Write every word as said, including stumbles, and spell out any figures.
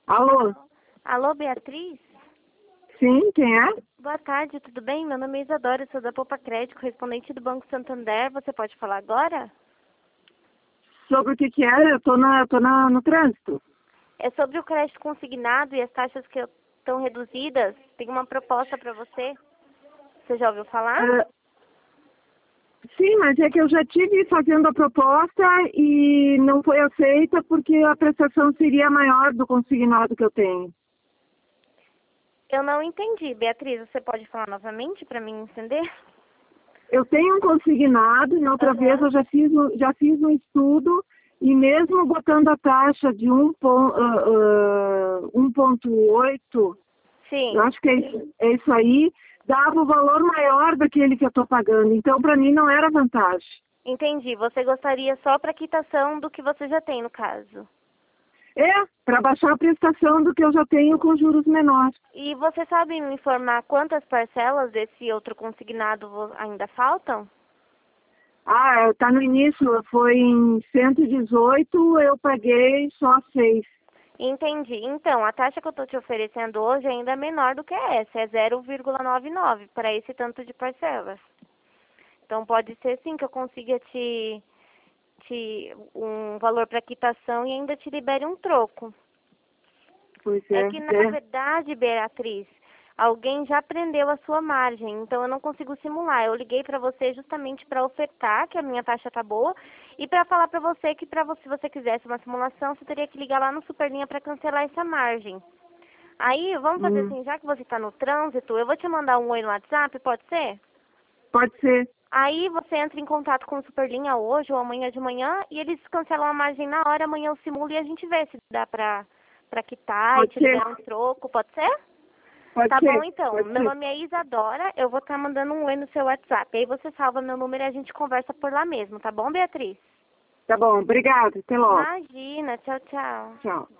Alô? Alô, Beatriz? Sim, quem é? Boa tarde, tudo bem? Meu nome é Isadora, eu sou da Poupa Crédito, correspondente do Banco Santander. Você pode falar agora? Sobre o que que é? Eu tô, na, tô na, no trânsito. É sobre o crédito consignado e as taxas que estão reduzidas. Tem uma proposta para você. Você já ouviu falar? Ah, sim, mas é que eu já tive fazendo a proposta e não foi aceita porque a prestação seria maior do consignado que eu tenho. Eu não entendi. Beatriz, você pode falar novamente para mim entender? Eu tenho um consignado e na outra Aham. vez eu já fiz, um- já fiz um estudo e mesmo botando a taxa de um ponto oito, Sim. eu acho que é isso, é isso aí, dava o valor maior daquele que eu estou pagando. Então, para mim, não era vantagem. Entendi. Você gostaria só para quitação do que você já tem, no caso. É, para baixar a prestação do que eu já tenho com juros menores. E você sabe me informar quantas parcelas desse outro consignado vo- ainda faltam? Ah, está no início, foi em cento e dezoito, eu paguei só seis. Entendi. Então, a taxa que eu estou te oferecendo hoje ainda é menor do que essa, é zero vírgula noventa e nove para esse tanto de parcelas. Então, pode ser sim que eu consiga te, te um valor para quitação e ainda te libere um troco. Pois É é, que, na é. verdade, Beatriz, alguém já prendeu a sua margem, então eu não consigo simular. Eu liguei para você justamente para ofertar que a minha taxa tá boa e para falar para você que para você, se você quisesse uma simulação, você teria que ligar lá no Superlinha para cancelar essa margem. Aí, vamos fazer Hum, assim, já que você está no trânsito, eu vou te mandar um oi no WhatsApp, pode ser? pode ser, Aí você entra em contato com o Superlinha hoje ou amanhã de manhã e eles cancelam a margem na hora, amanhã eu simulo e a gente vê se dá pra, pra quitar e pode te ser, liberar um troco, pode ser? pode Tá bom ser, então, pode meu ser. nome é Isadora, eu vou estar mandando um oi no seu WhatsApp, aí você salva meu número e a gente conversa por lá mesmo, tá bom, Beatriz? Tá bom, obrigado, até logo. Imagina, tchau, tchau. Tchau.